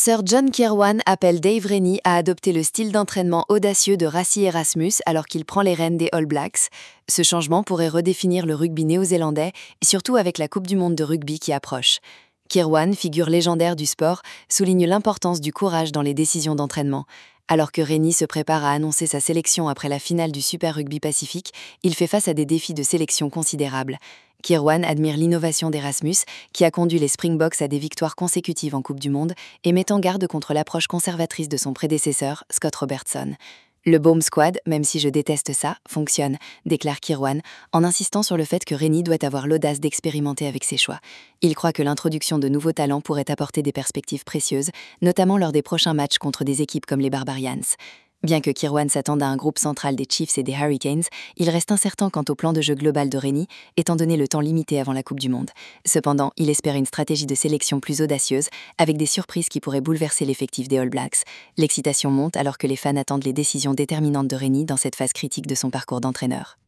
Sir John Kirwan appelle Dave Rennie à adopter le style d'entraînement audacieux de Rassie Erasmus alors qu'il prend les rênes des All Blacks. Ce changement pourrait redéfinir le rugby néo-zélandais, surtout avec la Coupe du monde de rugby qui approche. Kirwan, figure légendaire du sport, souligne l'importance du courage dans les décisions d'entraînement. Alors que Rennie se prépare à annoncer sa sélection après la finale du Super Rugby Pacifique, il fait face à des défis de sélection considérables. Kirwan admire l'innovation d'Erasmus, qui a conduit les Springboks à des victoires consécutives en Coupe du Monde, et met en garde contre l'approche conservatrice de son prédécesseur, Scott Robertson. Le Bomb Squad, même si je déteste ça, fonctionne, déclare Kirwan, en insistant sur le fait que Rennie doit avoir l'audace d'expérimenter avec ses choix. Il croit que l'introduction de nouveaux talents pourrait apporter des perspectives précieuses, notamment lors des prochains matchs contre des équipes comme les Barbarians. Bien que Kirwan s'attende à un groupe central des Chiefs et des Hurricanes, il reste incertain quant au plan de jeu global de Rennie, étant donné le temps limité avant la Coupe du Monde. Cependant, il espère une stratégie de sélection plus audacieuse, avec des surprises qui pourraient bouleverser l'effectif des All Blacks. L'excitation monte alors que les fans attendent les décisions déterminantes de Rennie dans cette phase critique de son parcours d'entraîneur.